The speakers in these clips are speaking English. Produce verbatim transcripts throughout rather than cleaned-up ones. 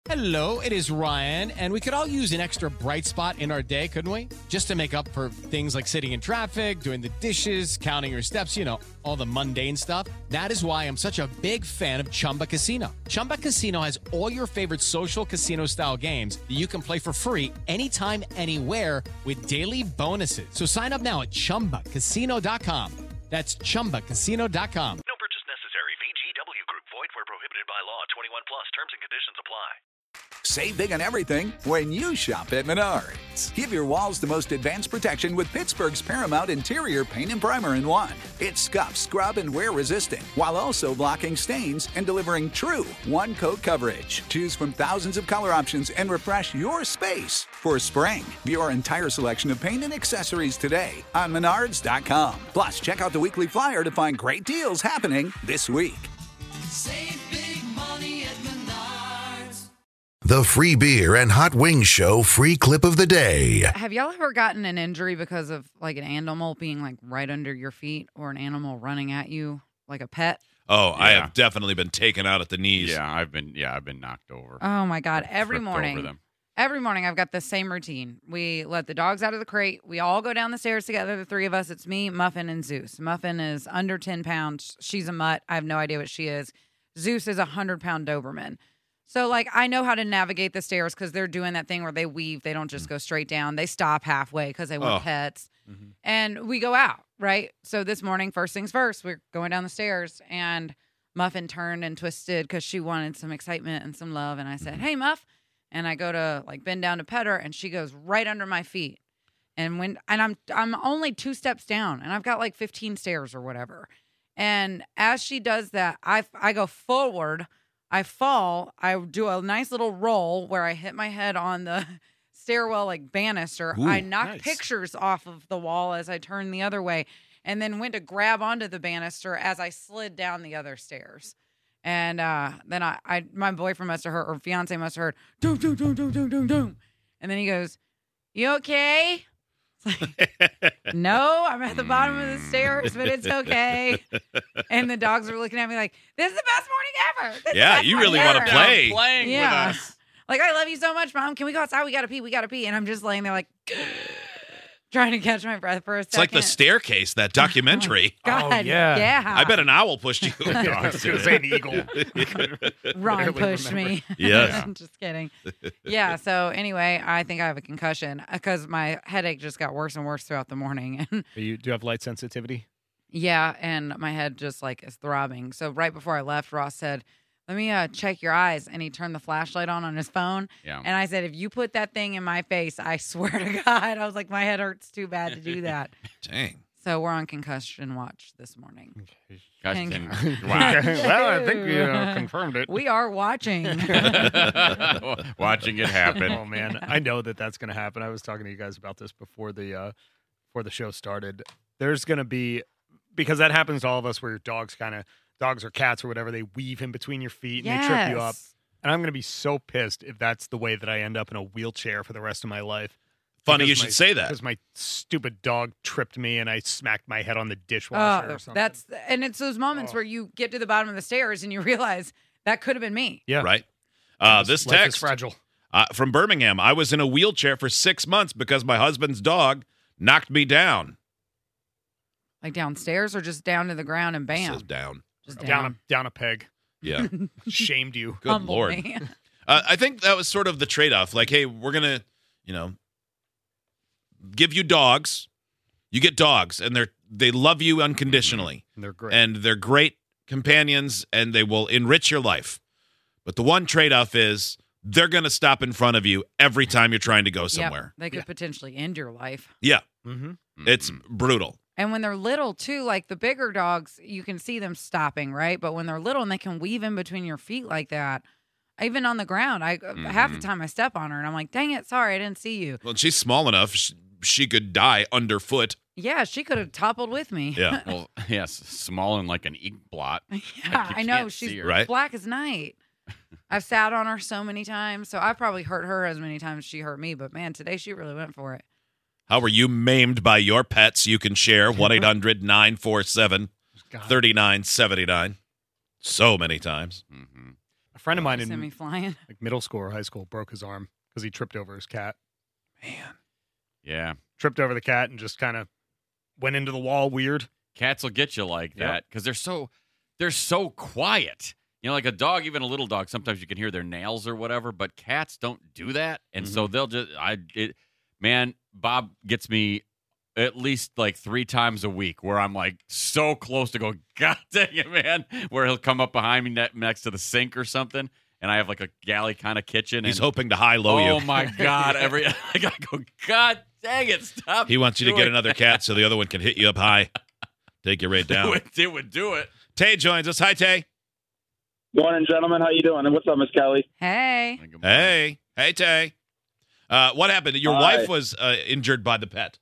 Hello, it is Ryan, and we could all use an extra bright spot in our day, couldn't we? Just to make up for things like sitting in traffic, doing the dishes, counting your steps, you know, all the mundane stuff. That is why I'm such a big fan of Chumba Casino. Chumba Casino has all your favorite social casino-style games that you can play for free anytime, anywhere with daily bonuses. So sign up now at chumba casino dot com. That's chumba casino dot com. No purchase necessary. V G W Group. Void where prohibited by law. twenty-one plus. Terms and conditions apply. Save big on everything when you shop at Menards. Give your walls the most advanced protection with Pittsburgh's Paramount Interior Paint and Primer in one. It's scuff, scrub, and wear resistant, while also blocking stains and delivering true one-coat coverage. Choose from thousands of color options and refresh your space for spring. View our entire selection of paint and accessories today on Menards dot com. Plus, check out the weekly flyer to find great deals happening this week. Save big money at Menards. The Free Beer and Hot Wings Show free clip of the day. Have y'all ever gotten an injury because of like an animal being like right under your feet or an animal running at you like a pet? Oh, Yeah. I have definitely been taken out at the knees. Yeah, I've been yeah, I've been knocked over. Oh my God. Every Flipped over morning. them. Every morning I've got the same routine. We let the dogs out of the crate. We all go down the stairs together, the three of us. It's me, Muffin, and Zeus. Muffin is under ten pounds. She's a mutt. I have no idea what she is. Zeus is a one hundred pound Doberman. So, like, I know how to navigate the stairs because they're doing that thing where they weave. They don't just go straight down. They stop halfway because they want Oh. pets. Mm-hmm. And we go out, right? So this morning, first things first, we're going down the stairs. And Muffin turned and twisted because she wanted some excitement and some love. And I said, hey, Muff. And I go to, like, bend down to pet her. And she goes right under my feet. And when and I'm I'm only two steps down. And I've got, like, fifteen stairs or whatever. And as she does that, I, I go forward. I fall, I do a nice little roll where I hit my head on the stairwell like banister. Ooh, I knocked nice. pictures off of the wall as I turned the other way and then went to grab onto the banister as I slid down the other stairs. And uh, then I, I, my boyfriend must have heard, or fiance must have heard, doom, doom, doom, doom, doom, doom, doom. And then he goes, you okay? No, I'm at the bottom of the stairs, but it's okay. And the dogs are looking at me like, this is the best morning ever. This is the Yeah, best you morning really want ever." to play. Playing Yeah. with us. Like, I love you so much, Mom. Can we go outside? We got to pee. We got to pee. And I'm just laying there like, trying to catch my breath for a It's second. like The Staircase, that documentary. God, Oh, yeah. yeah. I bet an owl pushed you. I was going to say an eagle. Ron Barely pushed remember. me. Yes. I'm just kidding. Yeah. So anyway, I think I have a concussion because my headache just got worse and worse throughout the morning. And You do you have light sensitivity? yeah, and my head just like is throbbing. So right before I left, Ross said, let me uh, check your eyes. And he turned the flashlight on on his phone. Yeah. And I said, if you put that thing in my face, I swear to God, I was like, my head hurts too bad to do that. Dang. So we're on concussion watch this morning. Gosh, Thank can- you. wow. Well, I think you uh, confirmed it. We are watching. Watching it happen. Oh man, I know that that's going to happen. I was talking to you guys about this before the uh, before the show started. There's going to be, because that happens to all of us, where your dogs kind of dogs or cats or whatever, they weave in between your feet and they trip you up. Yes. And I'm going to be so pissed if that's the way that I end up in a wheelchair for the rest of my life. Funny Because you should my- say that. Because my stupid dog tripped me and I smacked my head on the dishwasher Oh, or something. that's and it's those moments Oh. where you get to the bottom of the stairs and you realize that could have been me. yeah. Right? Uh, this Life is text fragile. uh, from Birmingham. I was in a wheelchair for six months because my husband's dog knocked me down. Like downstairs or just down to the ground and It bam. says down. Just Down down. a, down a peg. Yeah. Shamed you. Good Humble Lord. me. Uh, I think that was sort of the trade-off. Like, hey, we're going to, you know, give you dogs. You get dogs, and they're they love you unconditionally. They're great. And they're great companions, and they will enrich your life. But the one trade-off is they're going to stop in front of you every time you're trying to go Yep, somewhere. they could potentially end your life. Yeah, mm-hmm. it's brutal. And when they're little too, like the bigger dogs, you can see them stopping, right? But when they're little and they can weave in between your feet like that, even on the ground, I half the time I step on her and I'm like, dang it, sorry, I didn't see you. Well, she's small enough, she, she could die underfoot. Yeah, she could have toppled with me. Yeah. Well, yes, small and like an ink blot. Yeah, Like, you I know. can't She's see her. Right. black as night. I've sat on her so many times. So I've probably hurt her as many times as she hurt me. But man, today she really went for it. How were you maimed by your pets? You can share one eight hundred nine four seven three nine seven nine. So many times. Mm-hmm. A friend of mine in Send me flying. like middle school or high school broke his arm because he tripped over his cat. Man. Yeah. Tripped over the cat and just kind of went into the wall weird. Cats will get you like Yep. that because they're so they're so quiet. You know, like a dog, even a little dog, sometimes you can hear their nails or whatever, but cats don't do that. And so they'll just I it man, Bob gets me at least like three times a week where I'm like so close to go, God dang it, man, where he'll come up behind me ne- next to the sink or something. And I have like a galley kind of kitchen. He's and, hoping to high-low oh you. my God. Every I gotta go, God dang it, stop. He wants you to doing get another cat so the other one can hit you up high, take you right It down. would, it would do it. Tay joins us. Hi, Tay. Morning, gentlemen. How you doing? And what's up, Miss Kelly? Hey. Hey. Hey, Tay. Uh, what happened? Your Hi. wife was uh, injured by the pet.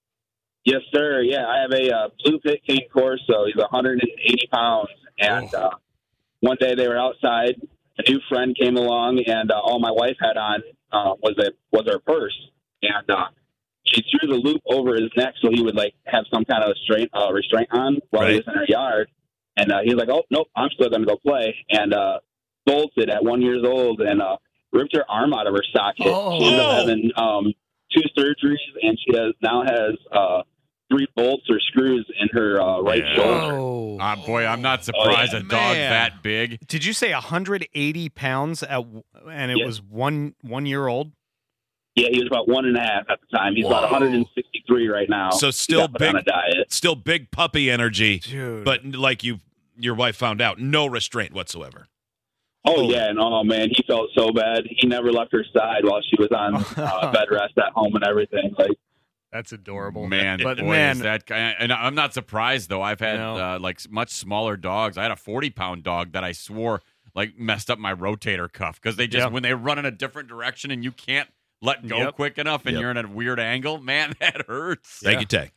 Yes, sir. Yeah, I have a uh, blue pit king Corso. He's one hundred eighty pounds. And uh, one day they were outside. A new friend came along, and uh, all my wife had on uh, was a was her purse. And uh, she threw the loop over his neck so he would like have some kind of restraint, uh, restraint on while he was in her yard. And uh, he's like, "Oh nope, I'm still going to go play." And uh, bolted at one years old and uh, ripped her arm out of her socket. Oh. She ended up having um, two surgeries, and she has now has uh, three bolts or screws in her uh, right Yeah. shoulder. Oh. Uh, boy, I'm not surprised yeah. a dog Man. that big. Did you say one hundred eighty pounds at, w- and it Yeah. was one one year old? Yeah, he was about one and a half at the time. He's about Whoa. one hundred sixty-three right now. So He still got put on big- a diet. Still big puppy energy, Dude. but like you, your wife found out, no restraint whatsoever. Oh, yeah, and oh, man, he felt so bad. He never left her side while she was on uh, bed rest at home and everything. Like, That's adorable. Man, but boy, man, is that guy, and I'm not surprised though. I've had No. uh, like much smaller dogs. I had a forty pound dog that I swore like messed up my rotator cuff because they just Yeah. when they run in a different direction and you can't let go Yep. quick enough and Yep. you're in a weird angle, man, that hurts. Thank Yeah. you, Tay.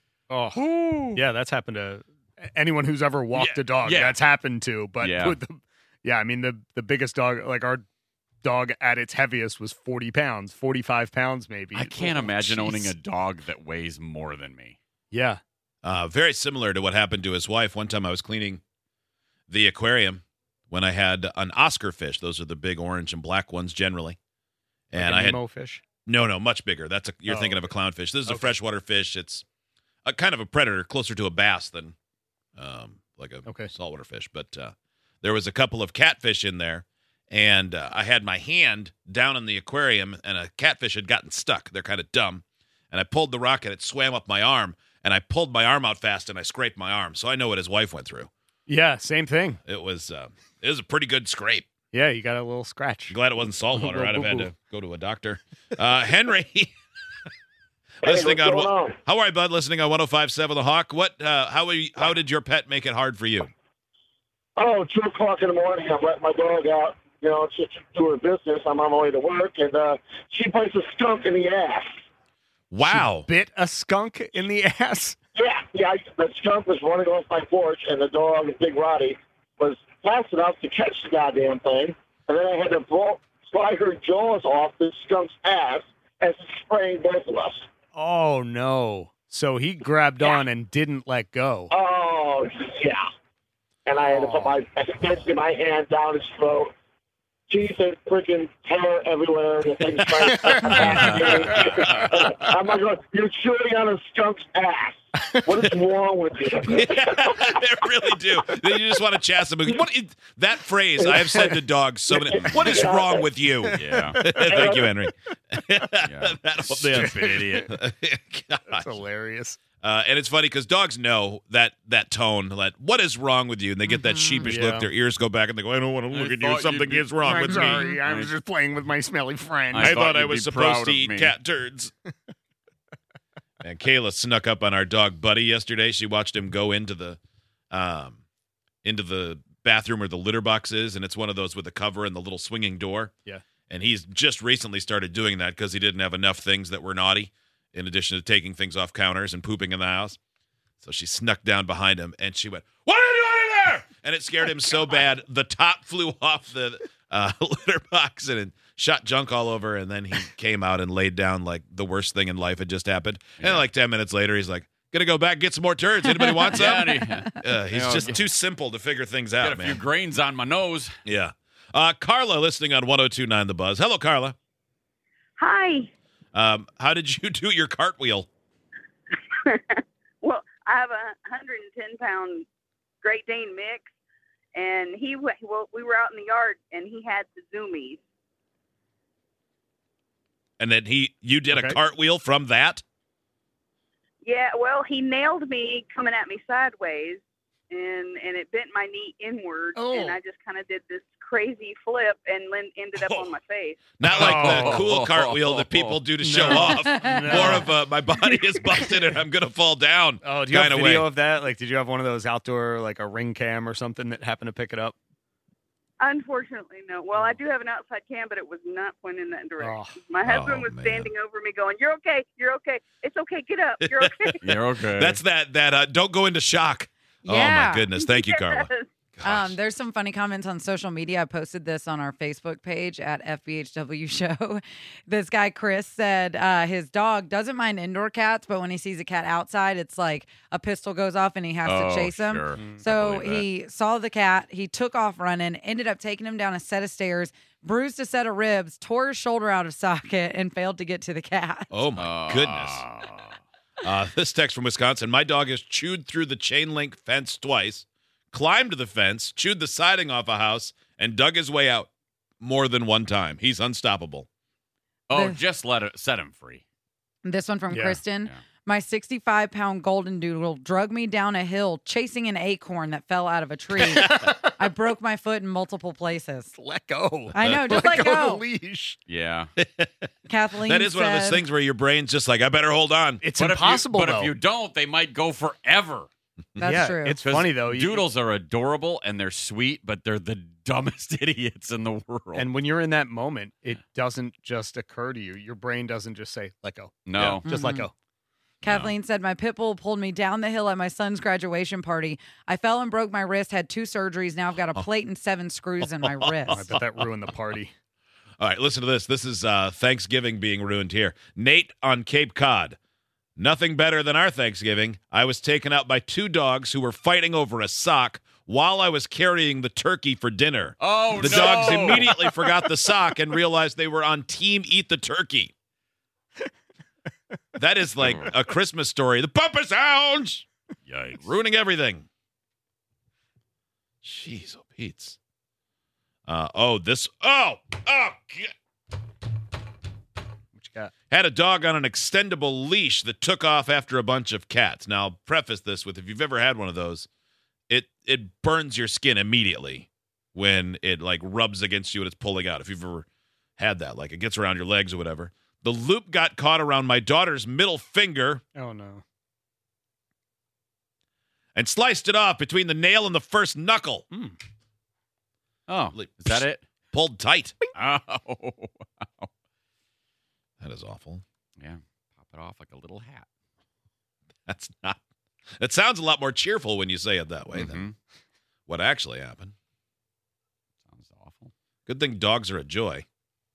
oh, yeah, that's happened to anyone who's ever walked Yeah, a dog. yeah. That's happened to. But Yeah. with the, yeah, I mean the the biggest dog, like our dog at its heaviest was forty pounds, forty-five pounds maybe. I can't Oh, imagine owning jeez. a dog that weighs more than me. Yeah. Uh, very similar to what happened to his wife. One time I was cleaning the aquarium when I had an Oscar fish. Those are the big orange and black ones generally. And like a I had Nemo fish. no, no, much bigger. That's a you're Oh, thinking of a clownfish. This is a okay. freshwater fish. It's a kind of a predator, closer to a bass than um, like a Okay. saltwater fish. But uh, there was a couple of catfish in there, and uh, I had my hand down in the aquarium, and a catfish had gotten stuck. They're kind of dumb, and I pulled the rock, and it swam up my arm, and I pulled my arm out fast, and I scraped my arm. So I know what his wife went through. Yeah, same thing. It was uh, it was a pretty good scrape. Yeah, you got a little scratch. I'm glad it wasn't saltwater. Little I'd have had boo-boo. to go to a doctor. Uh, Henry. Hey, listening what's on going on? how are you, bud? Listening on one oh five point seven The Hawk. What? Uh, how? Are you, how did your pet make it hard for you? Oh, two o'clock in the morning, I'm letting my dog out, you know, to to do her business. I'm on my way to work, and uh, she bites a skunk in the ass. Wow. Bit a skunk in the ass. Yeah, yeah, I, the skunk was running off my porch, and the dog, Big Roddy, was fast enough to catch the goddamn thing, and then I had to blow, slide her jaws off the skunk's ass as it sprayed both of us. Oh no! So he grabbed on and didn't let go. Oh, yeah. And I had to put my, basically my hand down his throat. Teeth and freaking hair everywhere. The thing's like, I'm like, going, you're chewing on a skunk's ass. What is wrong with you? They really do. They just want to chastise them. What is, that phrase I have said to dogs so many. What is wrong with you? Yeah. Thank you, Henry. Yeah. That- Stupid idiot. Gosh. That's hilarious. Uh, and it's funny because dogs know that that tone, like, what is wrong with you? And they get that sheepish Yeah. look. Their ears go back and they go, I don't want to look I at you. thought Something you'd be- is wrong I'm with me. sorry. I was just playing with my smelly friend. I, I thought thought I you'd was be proud supposed to of eat me. cat turds. And Kayla snuck up on our dog Buddy yesterday. She watched him go into the um, into the bathroom where the litter box is, and it's one of those with the cover and the little swinging door. Yeah. And he's just recently started doing that because he didn't have enough things that were naughty, in addition to taking things off counters and pooping in the house. So she snuck down behind him, and she went, "What are you doing in there?" And it scared him so bad, the top flew off the uh, litter box and it shot junk all over. And then he came out and laid down like the worst thing in life had just happened. And Yeah. like ten minutes later, he's like, "Gonna go back and get some more turds. Anybody want some?" Yeah, and he- Uh, he's You know, just get- too simple to figure things Got out, a few man. grains on my nose. Yeah. Uh, Carla, listening on one oh two point nine The Buzz. Hello, Carla. Hi. Um, how did you do your cartwheel? Well, I have a one hundred ten pound Great Dane mix, and he w- well, we were out in the yard, and he had the zoomies. And then he, you did Okay. a cartwheel from that? Yeah, well, he nailed me coming at me sideways, and and it bent my knee inward, Oh. and I just kind of did this crazy flip and then ended up Oh. on my face. Not like the Oh. cool cartwheel that people do to show No. off. No. More of a, my body is busted and I'm going to fall down Oh, do you have kind of video way. of that? Like, did you have one of those outdoor, like a ring cam or something that happened to pick it up? Unfortunately, no. Well, I do have an outside cam, but it was not pointing in that direction. Oh. My husband Oh, was man. standing over me going, "You're okay. You're okay. It's okay. Get up. You're okay." You're okay. That's that, that uh, don't go into shock. Oh, Yeah. my goodness. Thank you, Carla. Yes. Gosh. Um, there's some funny comments on social media. I posted this on our Facebook page at F B H W Show. This guy, Chris, said uh, his dog doesn't mind indoor cats, but when he sees a cat outside, it's like a pistol goes off and he has oh, to chase him. Sure. So believe that. he saw the cat. He took off running, ended up taking him down a set of stairs, bruised a set of ribs, tore his shoulder out of socket, and failed to get to the cat. Oh, my goodness. Uh, this text from Wisconsin. My dog has chewed through the chain link fence twice, climbed the fence, chewed the siding off a house, and dug his way out more than one time. He's unstoppable. Oh, The- just let it set him free. This one from Yeah. Kristen. Yeah. My sixty-five pound golden doodle drug me down a hill chasing an acorn that fell out of a tree. I broke my foot in multiple places. Let go. I know, just let, go. go. of the leash. Yeah. Kathleen That is one of those said- things where your brain's just like, I better hold on. It's but impossible, If you, but though. if you don't, they might go forever. That's yeah, true. It's 'Cause funny, though. You- Doodles are adorable and they're sweet, but they're the dumbest idiots in the world. And when you're in that moment, it doesn't just occur to you. Your brain doesn't just say, let go. no. Just let Mhm. go. Kathleen said, my pit bull pulled me down the hill at my son's graduation party. I fell and broke my wrist, had two surgeries. Now I've got a plate and seven screws in my I wrist. bet that ruined the party. All right, listen to this. This is uh, Thanksgiving being ruined here. Nate on Cape Cod. Nothing better than our Thanksgiving. I was taken out by two dogs who were fighting over a sock while I was carrying the turkey for dinner. Oh, The no. dogs immediately forgot the sock and realized they were on Team Eat the Turkey. That is like a Christmas story. The Pumper Sounds! Yikes. Ruining everything. Jeez, oh, Pete's. Uh, oh, this. Oh, oh, God. What you got? Had a dog on an extendable leash that took off after a bunch of cats. Now, I'll preface this with if you've ever had one of those, it it burns your skin immediately when it like rubs against you and it's pulling out. If you've ever had that, like it gets around your legs or whatever. The loop got caught around my daughter's middle finger Oh, no. and sliced it off between the nail and the first knuckle. Oh, Like, is that it? Pulled tight. Oh, That is awful. yeah. Pop it off like a little hat. That's not. It sounds a lot more cheerful when you say it that way than Mhm. what actually happened. Sounds awful. Good thing dogs are a joy.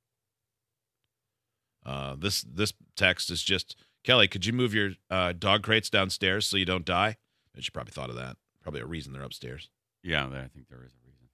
Uh, this this text is just, Kelly, could you move your uh, dog crates downstairs so you don't die? And she probably thought of that. Probably a reason they're upstairs. Yeah, I think there is a reason.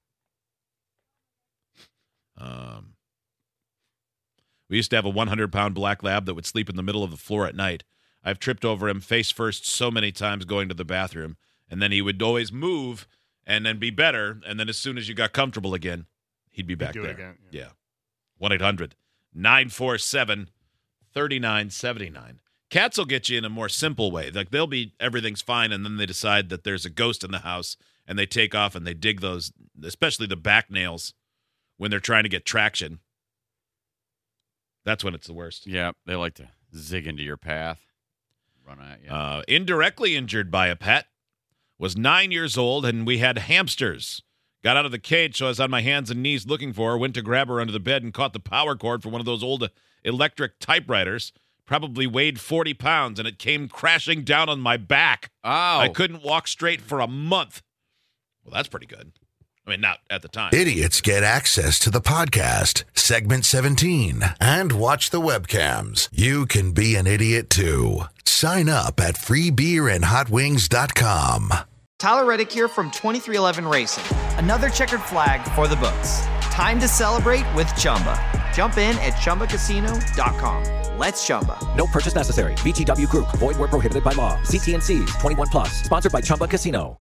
Um, we used to have a one hundred pound black lab that would sleep in the middle of the floor at night. I've tripped over him face first so many times going to the bathroom, and then he would always move and then be better, and then as soon as you got comfortable again, he'd be back do it there. again, Yeah. one eight hundred nine four seven three nine seven nine. Cats will get you in a more simple way. Like they'll be, everything's fine, and then they decide that there's a ghost in the house, and they take off and they dig those, especially the back nails, when they're trying to get traction. That's when it's the worst. Yeah, they like to zig into your path, run at you. Uh, indirectly injured by a pet. Was nine years old, and we had hamsters. Got out of the cage, so I was on my hands and knees looking for her, went to grab her under the bed and caught the power cord for one of those old electric typewriters. Probably weighed forty pounds, and it came crashing down on my back. Oh. I couldn't walk straight for a month. Well, that's pretty good. I mean, not at the time. Idiots get access to the podcast, segment seventeen, and watch the webcams. You can be an idiot too. Sign up at free beer and hot wings dot com. Tyler Reddick here from twenty-three eleven Racing. Another checkered flag for the books. time to celebrate with Chumba. Jump in at chumba casino dot com. Let's Chumba. No purchase necessary. V G W Group. Void where prohibited by law. See T and C's. twenty-one plus. Sponsored by Chumba Casino.